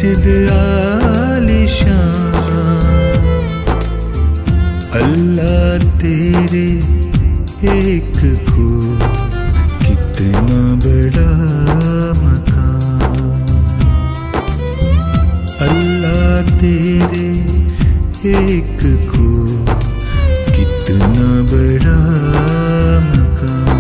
मस्जिद आलिशान, अल्लाह तेरे एक को कितना बड़ा मकान, अल्लाह तेरे एक को कितना बड़ा मकान।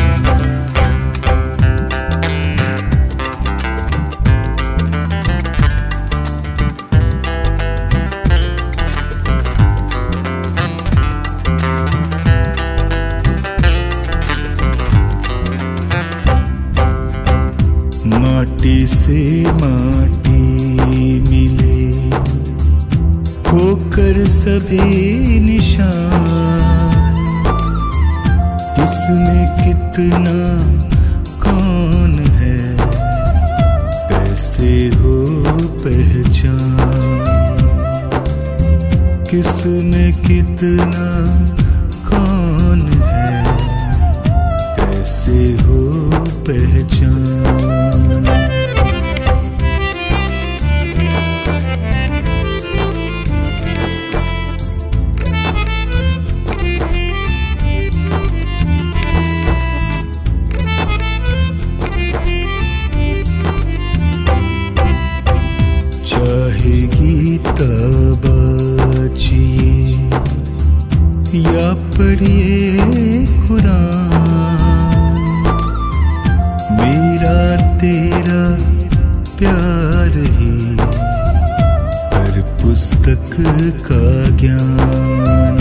माटी से माटी मिले होकर सभी निशान, किसमें कितना कौन है ऐसे हो पहचान, किसमें कितना कौन है ऐसे हो पहचान। बाचिए या पढ़िए कुरान, मेरा तेरा प्यार ही हर पुस्तक का ज्ञान,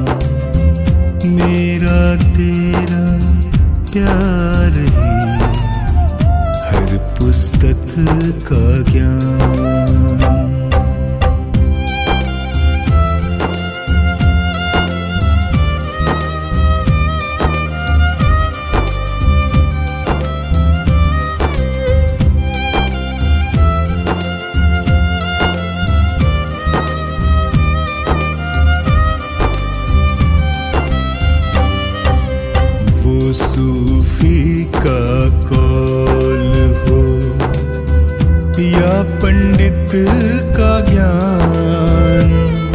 मेरा तेरा प्यार ही हर पुस्तक का ज्ञान। सूफी का कौल हो या पंडित का ज्ञान,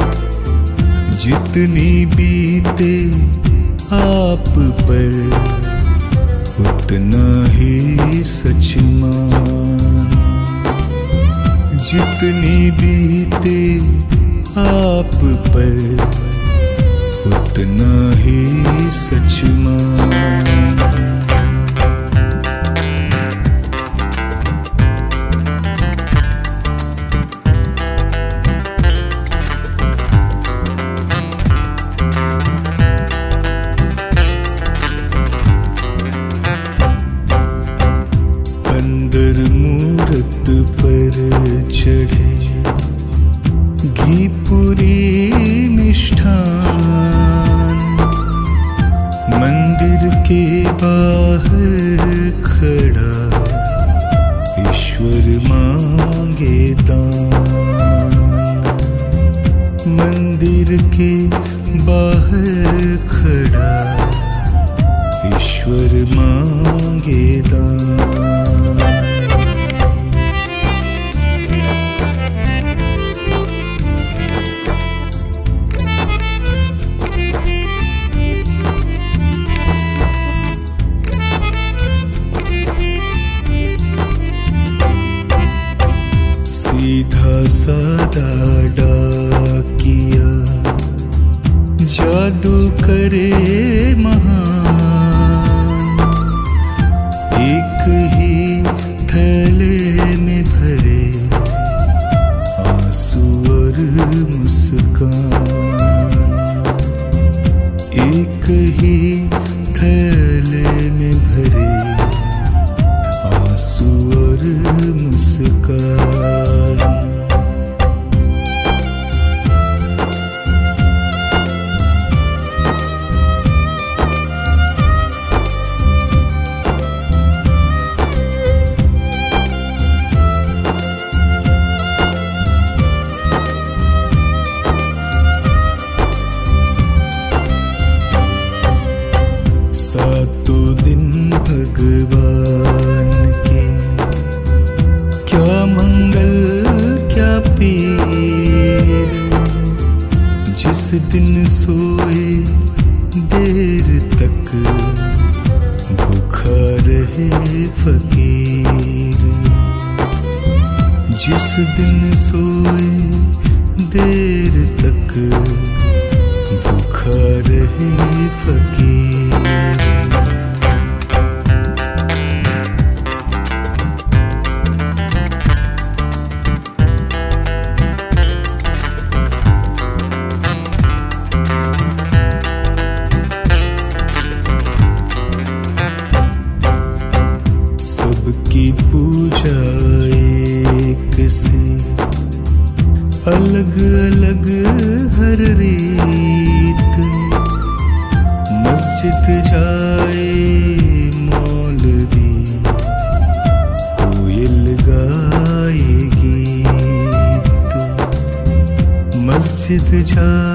जितनी बीते आप पर उतना ही सच मान, जितनी बीते आप पर उतना ही सच मान। अंदर मूरत पर चढ़े घी पूरी मिष्ठान, मंदिर के बाहर खड़ा ईश्वर मांगे दान, मंदिर के बाहर खड़ा ईश्वर मांगे दान। सीधा सादा डाकिया जादू करे महान, एक ही थैले में भरे आंसू और मुस्कान, एक ही थैले में भरे आंसू और मुस्कान। सातों दिन भगवान के क्या मंग सोए देर तक भूखा रहे फकीर। जिस दिन सोए देर तक भूखा रहे फकीर। सबकी पूजा एक से अलग अलग हर रीत। मस्जिद जाए मौलवी कोयल गाए गीत। मस्जिद जाए